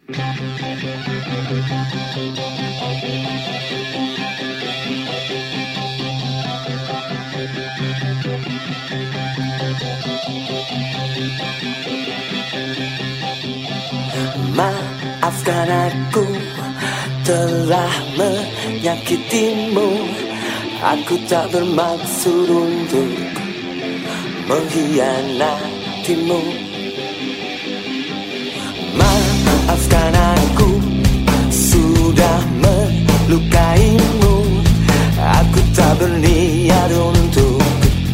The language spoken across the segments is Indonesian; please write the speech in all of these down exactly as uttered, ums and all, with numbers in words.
Maafkan aku telah menyakitimu. Aku tak bermaksud untuk mengkhianatimu. Maafkan aku sudah melukaimu. Aku tak berniat untuk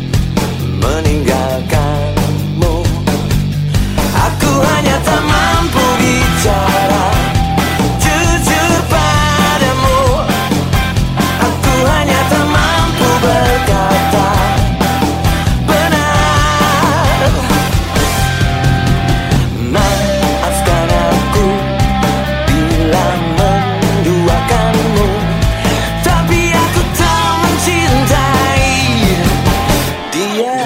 meninggalkanmu. Aku hanya tak mampu bicara jujur padamu. Aku hanya tak mampu berkata benar. Maafkan aku bila menduakanmu, tapi aku tak mencintai dia.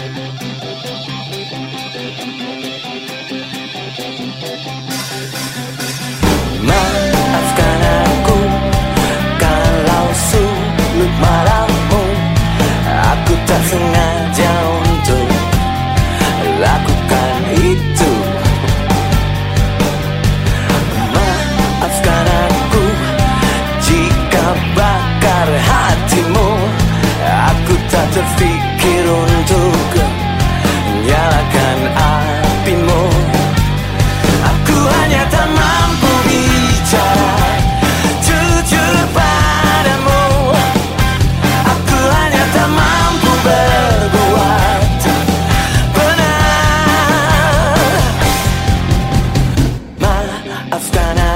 Maafkan aku kalau sulut marahmu. Aku tak sengaja untuk lakukan itu. Maafkan aku jika bakar hatimu. Aku tak terfikir untuk nyalakan apimu. Aku hanya tak mampu bicara jujur padamu. Aku hanya tak mampu berbuat benar. Maafkan